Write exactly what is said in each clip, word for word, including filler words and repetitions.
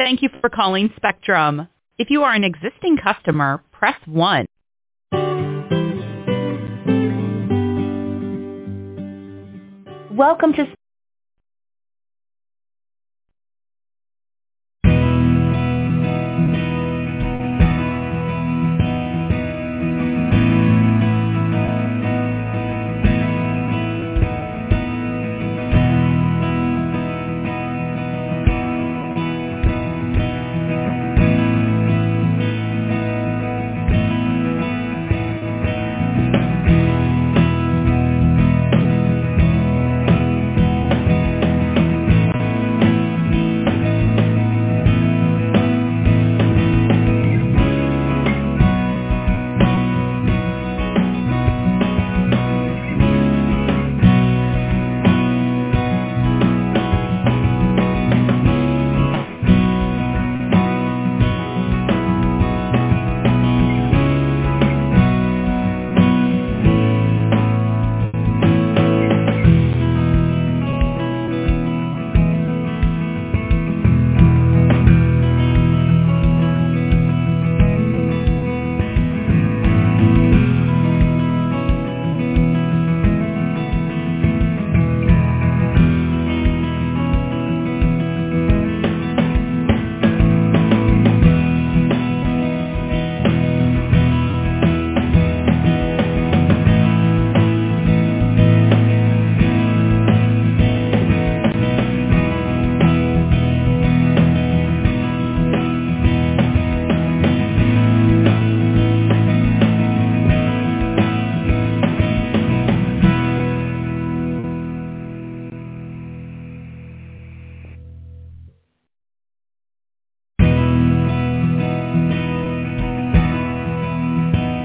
Thank you for calling Spectrum. If you are an existing customer, press one. Welcome to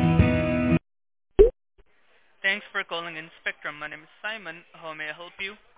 Thanks for calling in Spectrum. My name is Simon. How may I help you?